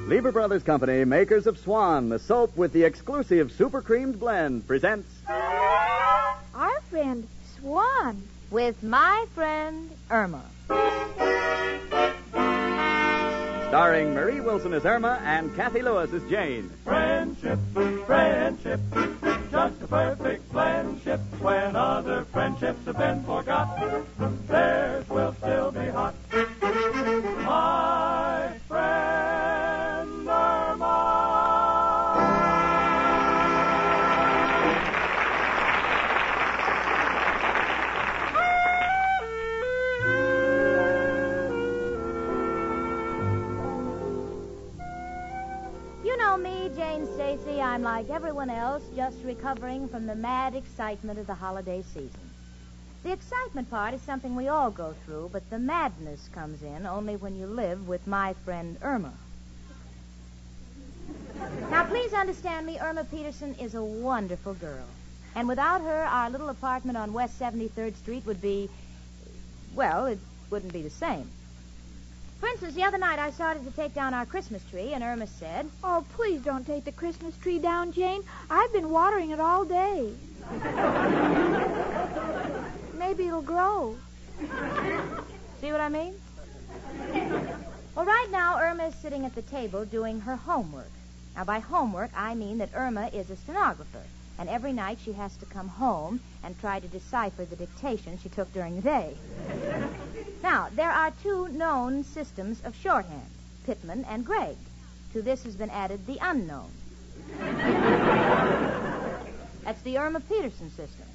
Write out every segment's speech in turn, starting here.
Lever Brothers Company, makers of Swan, the soap with the exclusive super creamed blend, presents Our friend Swan with my friend Irma. Starring Marie Wilson as Irma and Kathy Lewis as Jane. Friendship, friendship, just a perfect friendship. When other friendships have been forgot, theirs will still be hot. My friend Irma. You know me, Jane Stacy. I'm like everyone else, just recovering from the mad excitement of the holiday season. The excitement part is something we all go through, but the madness comes in only when you live with my friend Irma. Now, please understand me, Irma Peterson is a wonderful girl. And without her, our little apartment on West 73rd Street would be, well, it wouldn't be the same. For instance, the other night I started to take down our Christmas tree, and Irma said, Oh, please don't take the Christmas tree down, Jane. I've been watering it all day. Maybe it'll grow. See what I mean? Well, right now, Irma is sitting at the table doing her homework. Now, by homework, I mean that Irma is a stenographer, and every night she has to come home and try to decipher the dictation she took during the day. Now, there are two known systems of shorthand, Pitman and Gregg. To this has been added the unknown. That's the Irma Peterson system.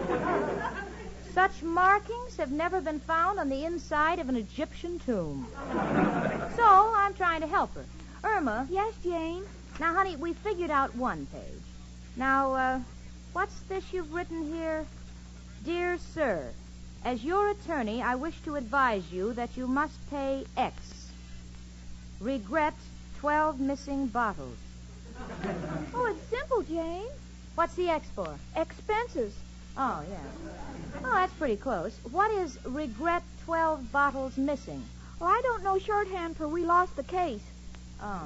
Such markings have never been found on the inside of an Egyptian tomb. So, I'm trying to help her. Irma. Yes, Jane? Now, honey, we figured out one page. Now, what's this you've written here? Dear Sir, as your attorney, I wish to advise you that you must pay X. Regret 12 missing bottles. Oh, it's simple, Jane. What's the X for? Expenses. Oh, yeah. Oh, that's pretty close. What is regret 12 bottles missing? Well, I don't know shorthand for we lost the case. Oh.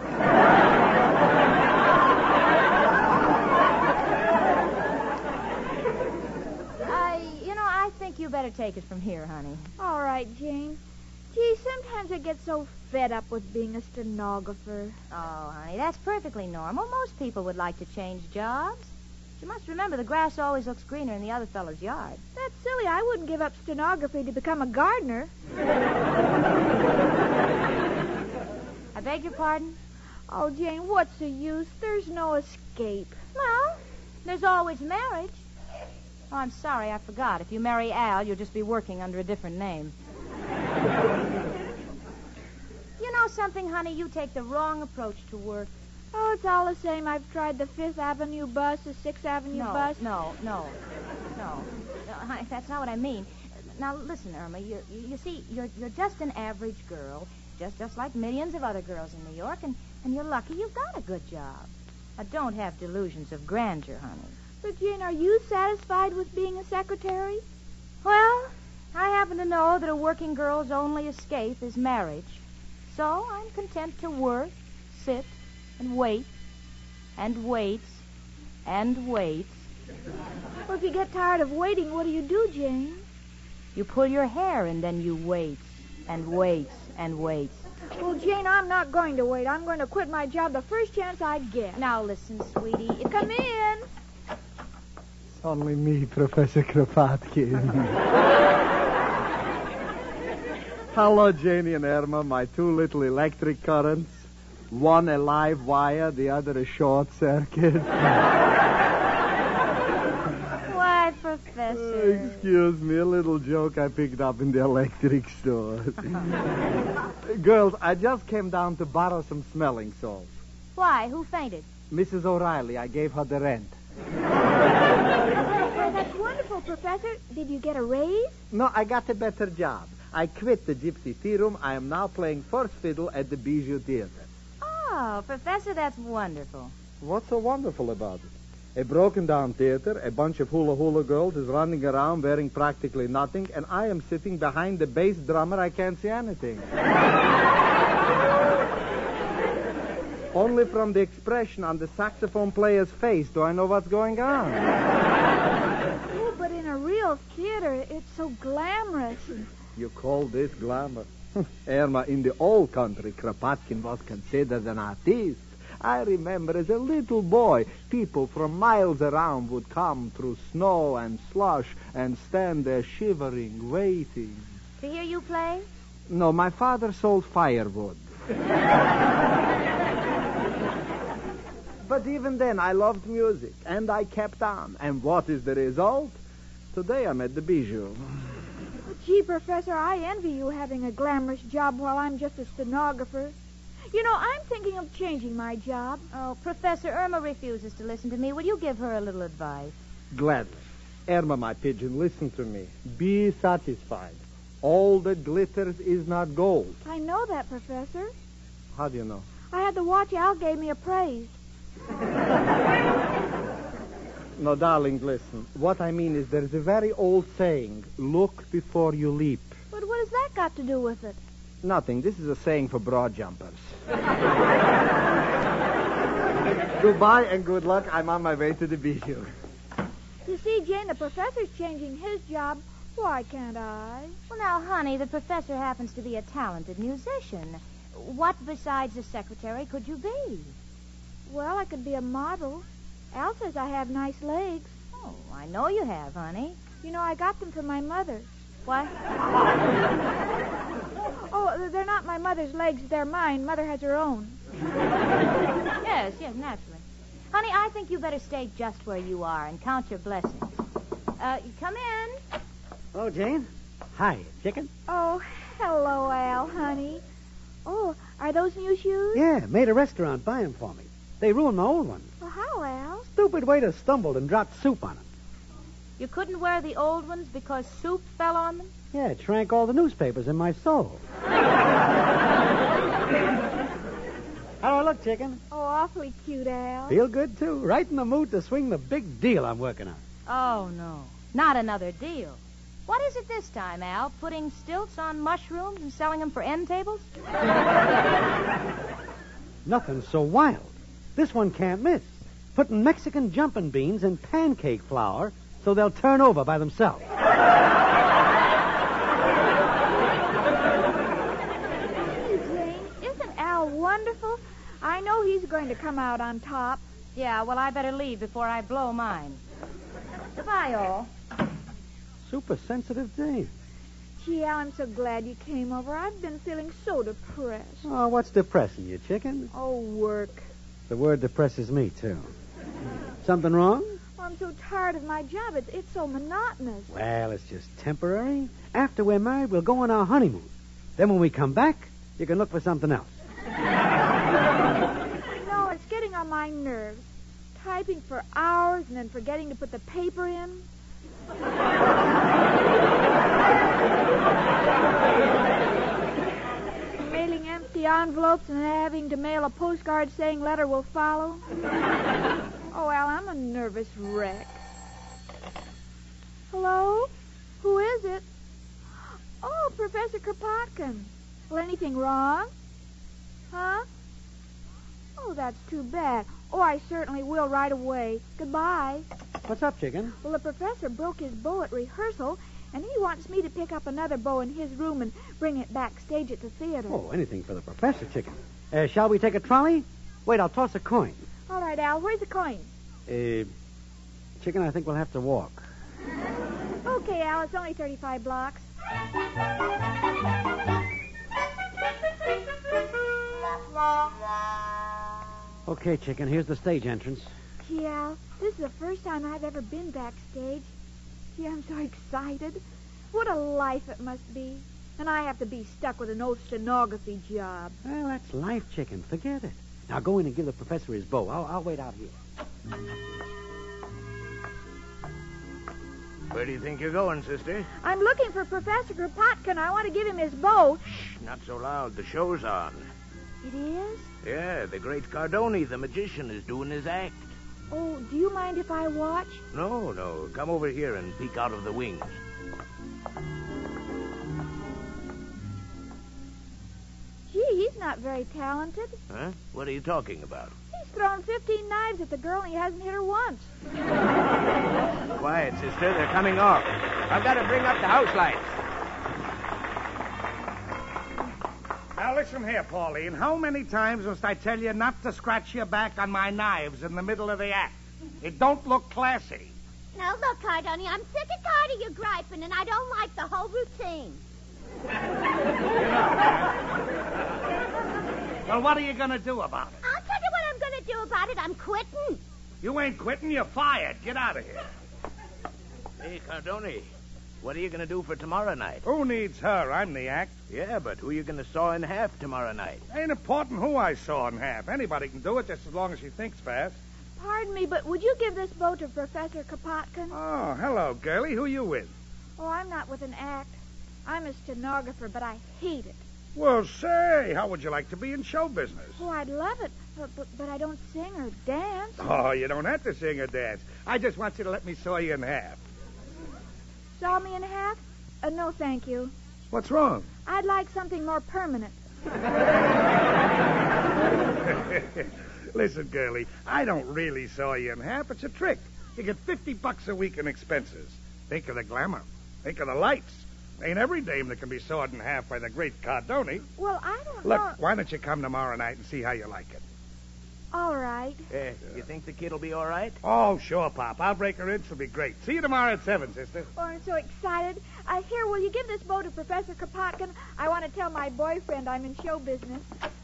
I think you better take it from here, honey. All right, Jane. Gee, sometimes I get so fed up with being a stenographer. Oh, honey, that's perfectly normal. Most people would like to change jobs. You must remember the grass always looks greener in the other fellow's yard. That's silly. I wouldn't give up stenography to become a gardener. I beg your pardon? Oh, Jane, what's the use? There's no escape. Well, there's always marriage. Oh, I'm sorry, I forgot. If you marry Al, you'll just be working under a different name. You know something, honey? You take the wrong approach to work. Oh, it's all the same. I've tried the 5th Avenue bus, the 6th Avenue bus. No, honey, that's not what I mean. Now, listen, Irma, you see, you're just an average girl, just like millions of other girls in New York, and you're lucky you've got a good job. Now, don't have delusions of grandeur, honey. But, Jane, are you satisfied with being a secretary? Well, I happen to know that a working girl's only escape is marriage. So I'm content to work, sit, and wait, and wait, and wait. Well, if you get tired of waiting, what do, Jane? You pull your hair and then you wait, and wait, and wait. Well, Jane, I'm not going to wait. I'm going to quit my job the first chance I get. Now, listen, sweetie. Come in. It's only me, Professor Kropotkin. Hello, Janie and Irma, my two little electric currents. One a live wire, the other a short circuit. Why, Professor? Excuse me, a little joke I picked up in the electric store. Girls, I just came down to borrow some smelling salts. Why? Who fainted? Mrs. O'Reilly, I gave her the rent. Oh, that's wonderful, Professor. Did you get a raise? No, I got a better job. I quit the Gypsy Tea Room. I am now playing first fiddle at the Bijou Theater. Oh, Professor, that's wonderful. What's so wonderful about it? A broken-down theater, a bunch of hula-hula girls is running around wearing practically nothing, and I am sitting behind the bass drummer. I can't see anything. Only from the expression on the saxophone player's face do I know what's going on. Oh, but in a real theater, it's so glamorous. You call this glamour? Irma, in the old country, Kropotkin was considered an artist. I remember as a little boy, people from miles around would come through snow and slush and stand there shivering, waiting. To hear you play? No, my father sold firewood. But even then, I loved music, and I kept on. And what is the result? Today I'm at the Bijou. Gee, Professor, I envy you having a glamorous job while I'm just a stenographer. You know, I'm thinking of changing my job. Oh, Professor, Irma refuses to listen to me. Will you give her a little advice? Gladly. Irma, my pigeon, listen to me. Be satisfied. All that glitters is not gold. I know that, Professor. How do you know? I had the watch Al gave me appraised. No, darling, listen. What I mean is there's a very old saying, look before you leap. But what has that got to do with it? Nothing. This is a saying for broad jumpers. Goodbye and good luck. I'm on my way to the Bijou. You see, Jane, the professor's changing his job. Why can't I? Well, now, honey, the professor happens to be a talented musician. What besides a secretary could you be? Well, I could be a model. Al says I have nice legs. Oh, I know you have, honey. You know, I got them from my mother. What? Oh, they're not my mother's legs. They're mine. Mother has her own. Yes, naturally. Honey, I think you better stay just where you are and count your blessings. Come in. Oh, Jane. Hi, chicken. Oh, hello, Al, honey. Oh, are those new shoes? Yeah, made a restaurant buy 'em for me. They ruined my old ones. Well, how, Al? Stupid waiter stumbled and dropped soup on them. You couldn't wear the old ones because soup fell on them? Yeah, it shrank all the newspapers in my soul. How do I look, chicken? Oh, awfully cute, Al. Feel good, too. Right in the mood to swing the big deal I'm working on. Oh, no. Not another deal. What is it this time, Al? Putting stilts on mushrooms and selling them for end tables? Nothing so wild. This one can't miss. Putting Mexican jumping beans in pancake flour so they'll turn over by themselves. Hey, Jane, isn't Al wonderful? I know he's going to come out on top. Yeah, well, I better leave before I blow mine. Goodbye, all. Super sensitive Jane. Gee, Al, I'm so glad you came over. I've been feeling so depressed. Oh, what's depressing you, chicken? Oh, work. The word depresses me, too. Something wrong? I'm so tired of my job. It's so monotonous. Well, it's just temporary. After we're married, we'll go on our honeymoon. Then when we come back, you can look for something else. No, it's getting on my nerves. Typing for hours and then forgetting to put the paper in. Mailing empty envelopes and having to mail a postcard saying letter will follow. Oh, Al, I'm a nervous wreck. Hello? Who is it? Oh, Professor Kropotkin. Well, anything wrong? Huh? Oh, that's too bad. Oh, I certainly will right away. Goodbye. What's up, chicken? Well, the professor broke his bow at rehearsal, and he wants me to pick up another bow in his room and bring it backstage at the theater. Oh, anything for the professor, chicken. Shall we take a trolley? Wait, I'll toss a coin. All right, Al, where's the coin? Chicken, I think we'll have to walk. Okay, Al, it's only 35 blocks. Okay, chicken, here's the stage entrance. Gee, Al, this is the first time I've ever been backstage. Gee, I'm so excited. What a life it must be. And I have to be stuck with an old stenography job. Well, that's life, chicken. Forget it. Now go in and give the professor his bow. I'll wait out here. Where do you think you're going, sister? I'm looking for Professor Kropotkin. I want to give him his bow. Shh, not so loud. The show's on. It is? Yeah, the great Cardoni, the magician, is doing his act. Oh, do you mind if I watch? No. Come over here and peek out of the wings. Gee, he's not very talented. Huh? What are you talking about? He's thrown 15 knives at the girl and he hasn't hit her once. Quiet, sister. They're coming off. I've got to bring up the house lights. Now, listen here, Pauline. How many times must I tell you not to scratch your back on my knives in the middle of the act? It don't look classy. Now, look, Cardoni, I'm sick and tired of your griping, and I don't like the whole routine. Well, what are you going to do about it? I'll tell you what I'm going to do about it. I'm quitting. You ain't quitting. You're fired. Get out of here. Hey, Cardoni, what are you going to do for tomorrow night? Who needs her? I'm the act. Yeah, but who are you going to saw in half tomorrow night? Ain't important who I saw in half. Anybody can do it just as long as she thinks fast. Pardon me, but would you give this bow to Professor Kropotkin? Oh, hello, girlie. Who you with? Oh, I'm not with an act. I'm a stenographer, but I hate it. Well, say, how would you like to be in show business? Oh, I'd love it, but I don't sing or dance. Oh, you don't have to sing or dance. I just want you to let me saw you in half. Saw me in half? No, thank you. What's wrong? I'd like something more permanent. Listen, girlie, I don't really saw you in half. It's a trick. You get $50 a week in expenses. Think of the glamour. Think of the lights. Ain't every dame that can be sawed in half by the great Cardoni. Well, I don't Look, know. why don't you come tomorrow night and see how you like it? All right. You think the kid'll be all right? Oh, sure, Pop. I'll break her in. She'll be great. See you tomorrow at 7, sister. Oh, I'm so excited. Here, will you give this bow to Professor Kropotkin? I want to tell my boyfriend I'm in show business.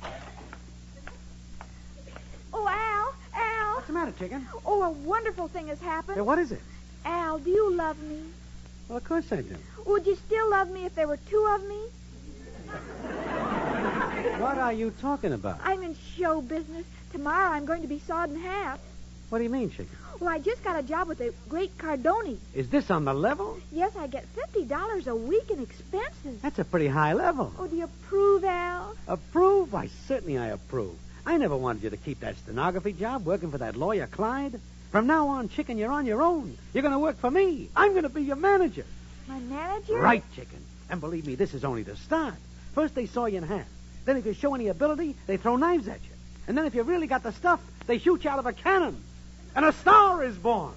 Oh, Al. What's the matter, chicken? Oh, a wonderful thing has happened. Hey, what is it? Al, do you love me? Well, of course I do. Would you still love me if there were two of me? What are you talking about? I'm in show business. Tomorrow I'm going to be sawed in half. What do you mean, chicken? Well, I just got a job with the great Cardoni. Is this on the level? Yes, I get $50 a week in expenses. That's a pretty high level. Oh, do you approve, Al? Approve? Why, certainly I approve. I never wanted you to keep that stenography job working for that lawyer, Clyde. From now on, chicken, you're on your own. You're going to work for me. I'm going to be your manager. My manager? Right, chicken. And believe me, this is only the start. First, they saw you in half. Then, if you show any ability, they throw knives at you. And then, if you really got the stuff, they shoot you out of a cannon. And a star is born.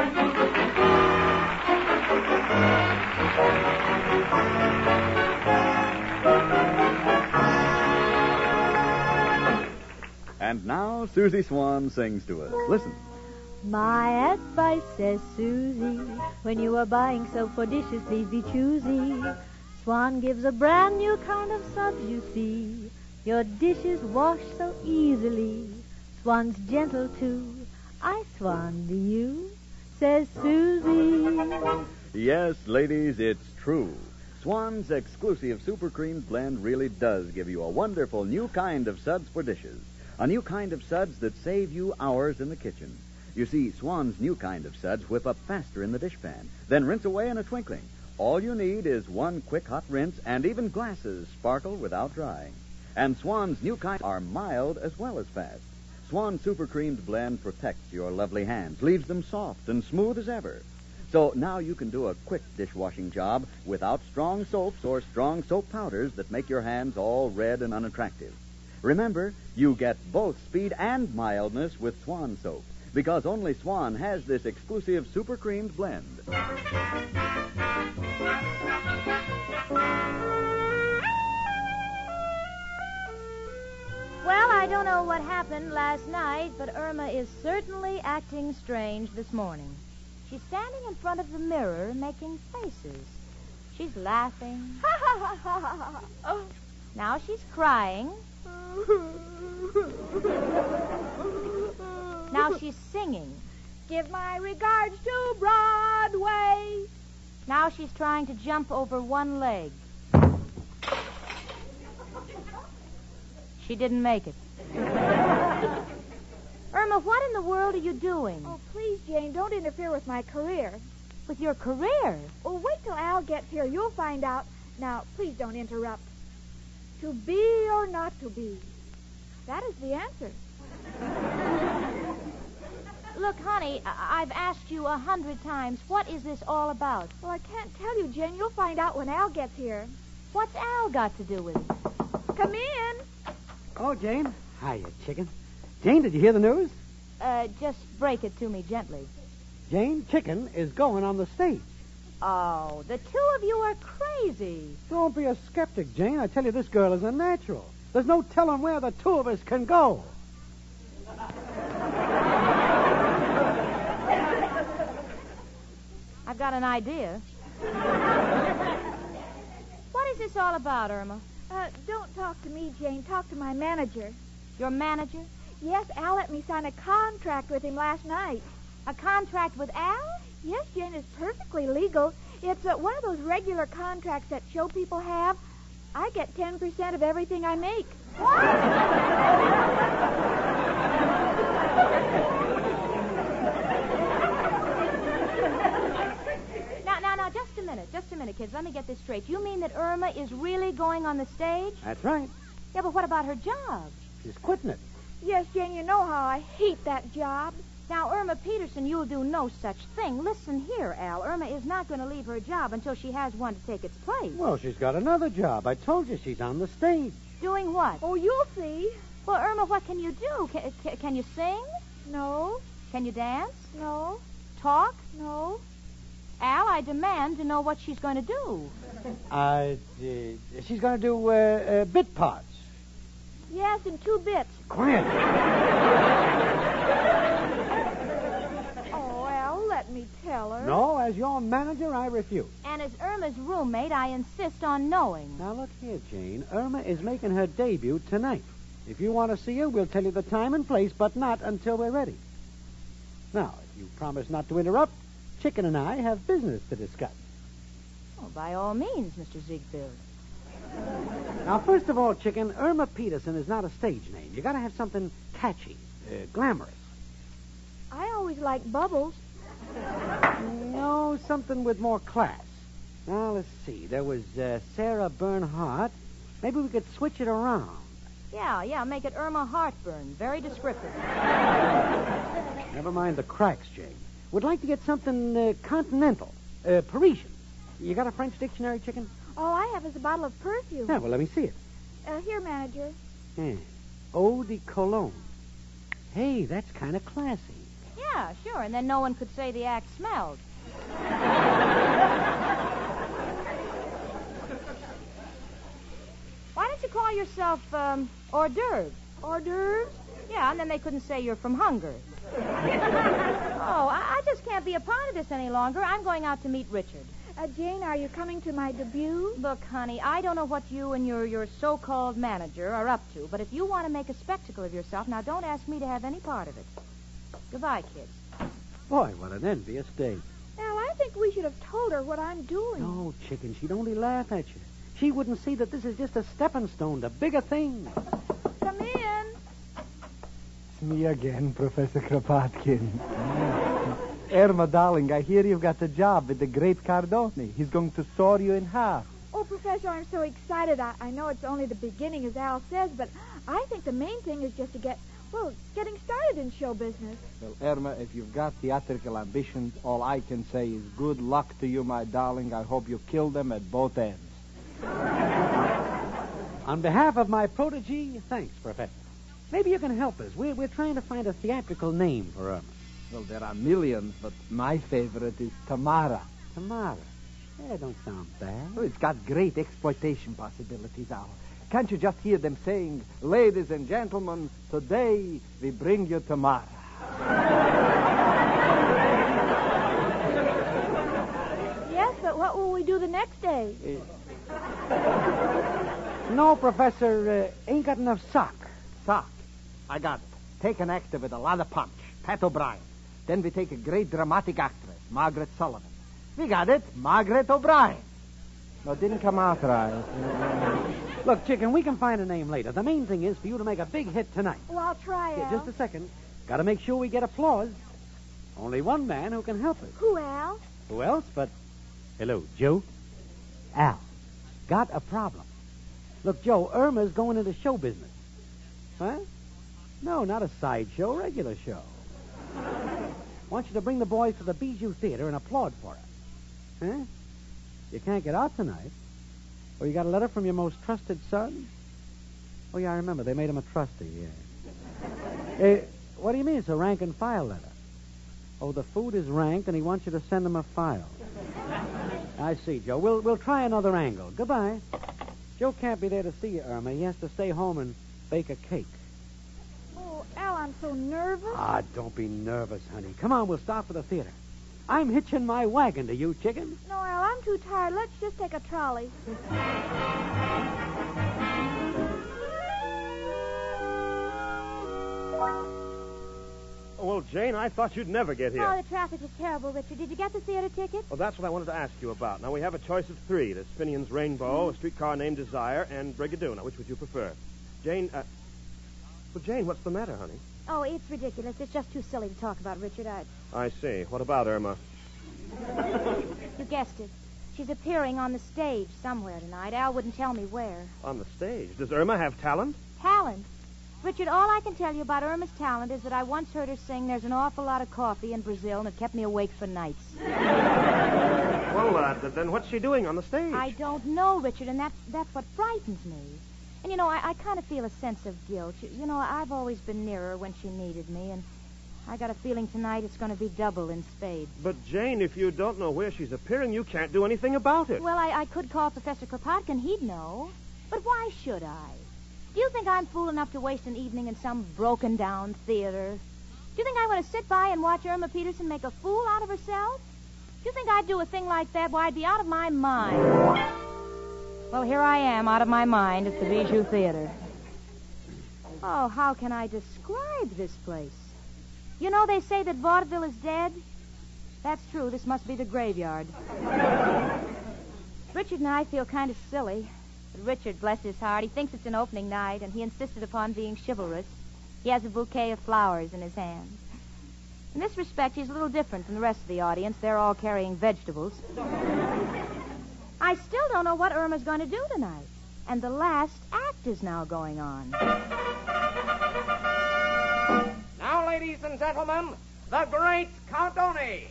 And now, Susie Swan sings to us. Listen. My advice, says Susie, when you are buying soap for dishes, please be choosy. Swan gives a brand new kind of suds, you see. Your dishes wash so easily. Swan's gentle, too. I swan to you, says Susie. Yes, ladies, it's true. Swan's exclusive Super Creamed blend really does give you a wonderful new kind of suds for dishes. A new kind of suds that save you hours in the kitchen. You see, Swan's new kind of suds whip up faster in the dishpan, then rinse away in a twinkling. All you need is one quick hot rinse, and even glasses sparkle without drying. And Swan's new kind are mild as well as fast. Swan Super Creamed blend protects your lovely hands, leaves them soft and smooth as ever. So now you can do a quick dishwashing job without strong soaps or strong soap powders that make your hands all red and unattractive. Remember, you get both speed and mildness with Swan soap, because only Swan has this exclusive Super Creamed blend. Well, I don't know what happened last night, but Irma is certainly acting strange this morning. She's standing in front of the mirror making faces. She's laughing. Now she's crying. Now she's singing. Give my regards to Broadway. Now she's trying to jump over one leg. She didn't make it. Irma, what in the world are you doing? Oh, please, Jane, don't interfere with my career. With your career? Oh, wait till Al gets here. You'll find out. Now, please don't interrupt. To be or not to be? That is the answer. Look, honey, I've asked you 100 times, what is this all about? Well, I can't tell you, Jane. You'll find out when Al gets here. What's Al got to do with it? Come in. Oh, Jane. Hiya, Chicken. Jane, did you hear the news? Just break it to me gently. Jane, Chicken is going on the stage. Oh, the two of you are crazy. Don't be a skeptic, Jane. I tell you, this girl is a natural. There's no telling where the two of us can go. I've got an idea. What is this all about, Irma? Don't talk to me, Jane. Talk to my manager. Your manager? Yes, Al let me sign a contract with him last night. A contract with Al? Yes, Jane, it's perfectly legal. It's one of those regular contracts that show people have. I get 10% of everything I make. Now, just a minute, kids. Let me get this straight. You mean that Irma is really going on the stage? That's right. Yeah, but what about her job? She's quitting it. Yes, Jane, you know how I hate that job. Now, Irma Peterson, you'll do no such thing. Listen here, Al. Irma is not going to leave her job until she has one to take its place. Well, she's got another job. I told you she's on the stage. Doing what? Oh, you'll see. Well, Irma, what can you do? Can you sing? No. Can you dance? No. Talk? No. Al, I demand to know what she's going to do. She's going to do bit parts. Yes, in 2 bits. Quiet. Oh, Al, let me tell her. No, as your manager, I refuse. And as Irma's roommate, I insist on knowing. Now, look here, Jane. Irma is making her debut tonight. If you want to see her, we'll tell you the time and place, but not until we're ready. Now, if you promise not to interrupt, Chicken and I have business to discuss. Oh, by all means, Mr. Ziegfeld. Now, first of all, Chicken, Irma Peterson is not a stage name. You got to have something catchy, glamorous. I always like Bubbles. No, something with more class. Now, let's see. There was Sarah Bernhardt. Maybe we could switch it around. Yeah, make it Irma Heartburn. Very descriptive. Never mind the cracks, Jane. Would like to get something continental, Parisian. You got a French dictionary, Chicken? All I have is a bottle of perfume. Yeah, well, let me see it. Here, manager. Eau de Cologne. Hey, that's kind of classy. Yeah, sure, and then no one could say the act smelled. Why don't you call yourself, hors d'oeuvres? Hors d'oeuvres? Yeah, and then they couldn't say you're from Hungary. Oh, I just can't be a part of this any longer. I'm going out to meet Richard. Jane, are you coming to my debut? Look, honey, I don't know what you and your so-called manager are up to, but if you want to make a spectacle of yourself, now don't ask me to have any part of it. Goodbye, kids. Boy, what an envious day. Al, I think we should have told her what I'm doing. No, Chicken, she'd only laugh at you. She wouldn't see that this is just a stepping stone to bigger things. Come in. It's me again, Professor Kropotkin. Irma, darling, I hear you've got the job with the great Cardoni. He's going to saw you in half. Oh, Professor, I'm so excited. I know it's only the beginning, as Al says, but I think the main thing is just to getting started in show business. Well, Irma, if you've got theatrical ambitions, all I can say is good luck to you, my darling. I hope you kill them at both ends. On behalf of my protege, thanks, Professor. Maybe you can help us. We're trying to find a theatrical name for Irma. Well, there are millions, but my favorite is Tamara. Tamara? That don't sound bad. Oh, it's got great exploitation possibilities, Al. Can't you just hear them saying, ladies and gentlemen, today we bring you Tamara. Yes, but what will we do the next day? No, Professor, ain't got enough sock. Sock. I got it. Take an actor with a lot of punch, Pat O'Brien. Then we take a great dramatic actress, Margaret Sullivan. We got it, Margaret O'Brien. No, it didn't come out right. Look, Chicken, we can find a name later. The main thing is for you to make a big hit tonight. Well, I'll try, Al. Yeah, just a second. Got to make sure we get applause. Only one man who can help us. Who, Al? Who else but... Hello, Joe? Al. Got a problem. Look, Joe, Irma's going into show business. Huh? No, not a sideshow, regular show. Want you to bring the boys to the Bijou Theater and applaud for her. Huh? You can't get out tonight? Or you got a letter from your most trusted son? Oh, yeah, I remember. They made him a trustee, yeah. What do you mean it's a rank and file letter? Oh, the food is ranked, and he wants you to send him a file. I see, Joe. We'll try another angle. Goodbye. Joe can't be there to see you, Irma. He has to stay home and bake a cake. Oh, Al, I'm so nervous. Ah, don't be nervous, honey. Come on, we'll start for the theater. I'm hitching my wagon to you, chicken. No, Al, I'm too tired. Let's just take a trolley. Well, Jane, I thought you'd never get here. Oh, the traffic was terrible, Richard. Did you get the theater ticket? Well, that's what I wanted to ask you about. Now, we have a choice of three. There's Finian's Rainbow, a streetcar named Desire, and Brigadoon. Now, which would you prefer? Jane, well, Jane, what's the matter, honey? Oh, it's ridiculous. It's just too silly to talk about, Richard. I see. What about Irma? You guessed it. She's appearing on the stage somewhere tonight. Al wouldn't tell me where. On the stage? Does Irma have talent? Talent? Richard, all I can tell you about Irma's talent is that I once heard her sing There's an Awful Lot of Coffee in Brazil, and it kept me awake for nights. Well, then what's she doing on the stage? I don't know, Richard, and that's what frightens me. And, you know, I kind of feel a sense of guilt. You know, I've always been near her when she needed me, and I got a feeling tonight it's going to be double in spades. But, Jane, if you don't know where she's appearing, you can't do anything about it. Well, I could call Professor Kropotkin. He'd know. But why should I? Do you think I'm fool enough to waste an evening in some broken-down theater? Do you think I want to sit by and watch Irma Peterson make a fool out of herself? Do you think I'd do a thing like that? Why, I'd be out of my mind. Well, here I am, out of my mind at the Bijou Theater. Oh, how can I describe this place? You know, they say that vaudeville is dead. That's true. This must be the graveyard. Richard and I feel kind of silly. But Richard, bless his heart, he thinks it's an opening night, and he insisted upon being chivalrous. He has a bouquet of flowers in his hand. In this respect, he's a little different from the rest of the audience. They're all carrying vegetables. I still don't know what Irma's going to do tonight. And the last act is now going on. Now, ladies and gentlemen, the great Cardoni.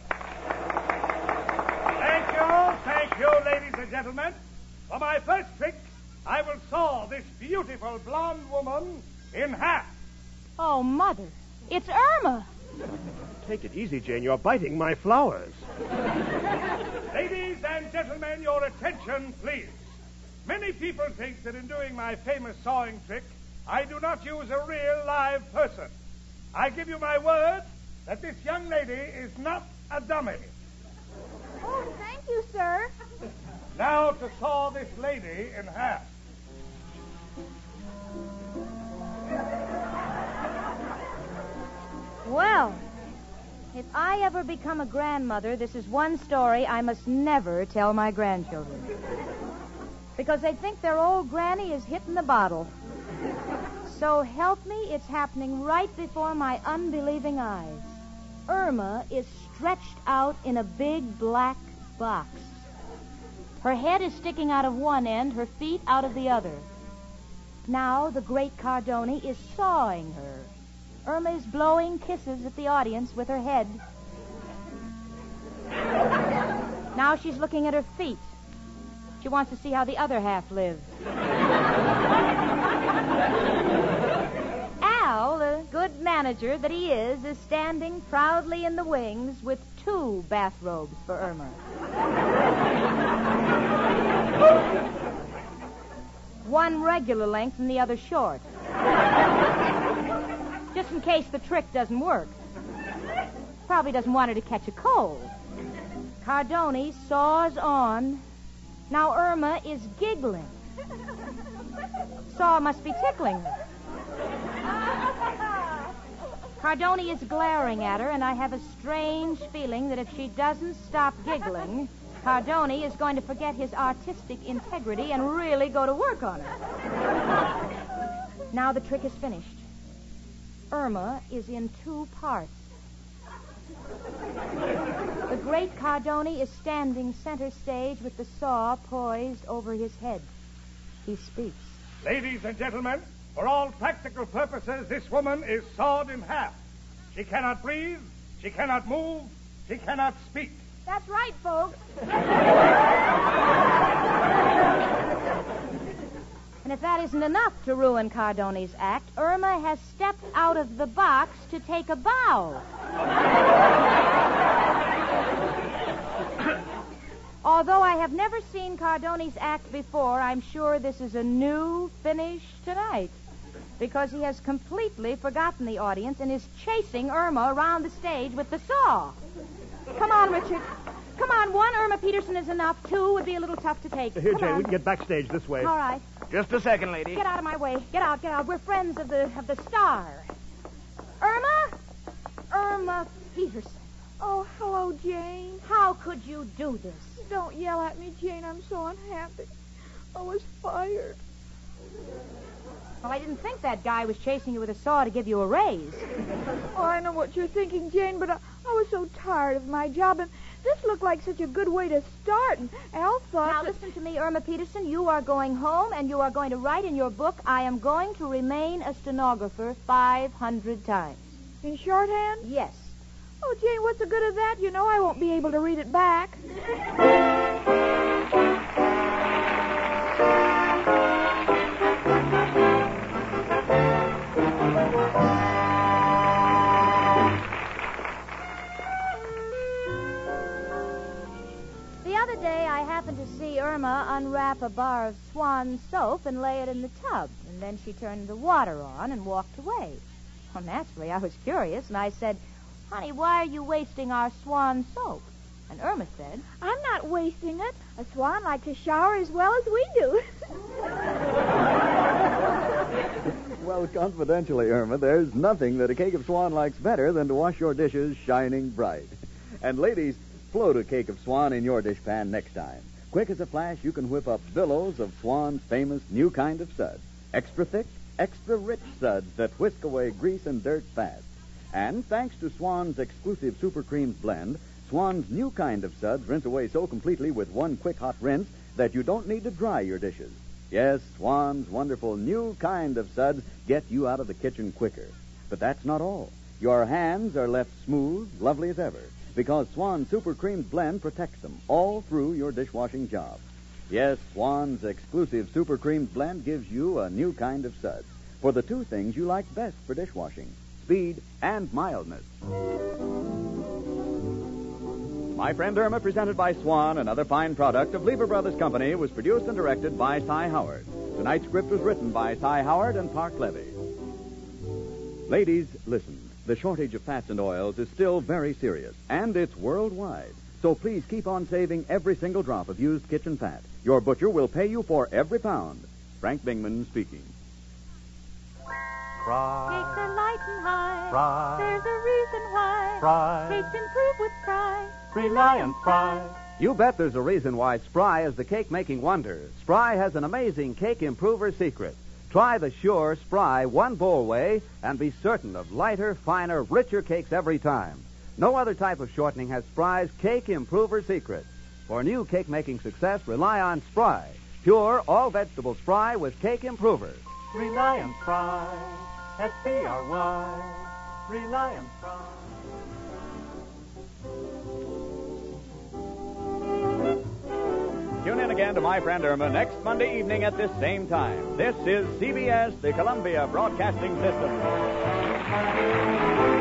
Thank you, ladies and gentlemen. For my first trick, I will saw this beautiful blonde woman in half. Oh, Mother, it's Irma. Take it easy, Jane. You're biting my flowers. Ladies and gentlemen, your attention, please. Many people think that in doing my famous sawing trick, I do not use a real live person. I give you my word that this young lady is not a dummy. Oh, thank you, sir. Now to saw this lady in half. Well, if I ever become a grandmother, this is one story I must never tell my grandchildren. Because they think their old granny is hitting the bottle. So help me, it's happening right before my unbelieving eyes. Irma is stretched out in a big black box. Her head is sticking out of one end, her feet out of the other. Now the great Cardoni is sawing her. Irma is blowing kisses at the audience with her head. Now she's looking at her feet. She wants to see how the other half lives. Al, the good manager that he is standing proudly in the wings with 2 bathrobes for Irma. One regular length and the other short. Just in case the trick doesn't work. Probably doesn't want her to catch a cold. Cardoni saws on. Now Irma is giggling. Saw must be tickling her. Cardoni is glaring at her, and I have a strange feeling that if she doesn't stop giggling, Cardoni is going to forget his artistic integrity and really go to work on her. Now the trick is finished. Irma is in 2 parts. The great Cardoni is standing center stage with the saw poised over his head. He speaks. Ladies and gentlemen, for all practical purposes, this woman is sawed in half. She cannot breathe, she cannot move, she cannot speak. That's right, folks. And if that isn't enough to ruin Cardoni's act, Irma has stepped out of the box to take a bow. Although I have never seen Cardoni's act before, I'm sure this is a new finish tonight. Because he has completely forgotten the audience and is chasing Irma around the stage with the saw. Come on, Richard. Come on, one Irma Peterson is enough. Two would be a little tough to take. Here, Come Jane, on. we can get backstage this way. All right. Just a second, lady. Get out of my way. Get out, get out. We're friends of the star. Irma Peterson. Oh, hello, Jane. How could you do this? Don't yell at me, Jane. I'm so unhappy. I was fired. Well, I didn't think that guy was chasing you with a saw to give you a raise. Oh, I know what you're thinking, Jane, but I was so tired of my job, and this looked like such a good way to start, and Al thought... Now, listen to me, Irma Peterson. You are going home, and you are going to write in your book, I am going to remain a stenographer 500 times. In shorthand? Yes. Oh, Jane, what's the good of that? You know I won't be able to read it back. The other day, I happened to see Irma unwrap a bar of Swan soap and lay it in the tub. And then she turned the water on and walked away. Well, naturally, I was curious, and I said, Honey, why are you wasting our Swan soap? And Irma said, I'm not wasting it. A swan likes to shower as well as we do. Well, confidentially, Irma, there's nothing that a cake of Swan likes better than to wash your dishes shining bright. And ladies, float a cake of Swan in your dishpan next time. Quick as a flash, you can whip up billows of Swan's famous new kind of suds. Extra thick, extra rich suds that whisk away grease and dirt fast. And thanks to Swan's exclusive Super Creams blend, Swan's new kind of suds rinse away so completely with one quick hot rinse that you don't need to dry your dishes. Yes, Swan's wonderful new kind of suds get you out of the kitchen quicker. But that's not all. Your hands are left smooth, lovely as ever, because Swan's Super Creams blend protects them all through your dishwashing job. Yes, Swan's exclusive Super Creams blend gives you a new kind of suds for the two things you like best for dishwashing: speed and mildness. My Friend Irma, presented by Swan, another fine product of Lever Brothers Company, was produced and directed by Cy Howard. Tonight's script was written by Cy Howard and Park Levy. Ladies, listen. The shortage of fats and oils is still very serious, and it's worldwide. So please keep on saving every single drop of used kitchen fat. Your butcher will pay you for every pound. Frank Bingman speaking. Fry. Cakes are light and high. Fry. There's a reason why. Fry. Cakes improve with Fry. Rely on Fry. You bet there's a reason why Spry is the cake-making wonder. Spry has an amazing cake improver secret. Try the sure Spry one-bowl way and be certain of lighter, finer, richer cakes every time. No other type of shortening has Spry's cake improver secret. For new cake-making success, rely on Spry. Pure, all-vegetable Spry with cake improver. Rely on Fry. S-P-R-Y. Rely on Fry. Tune in again to My Friend Irma next Monday evening at this same time. This is CBS, the Columbia Broadcasting System.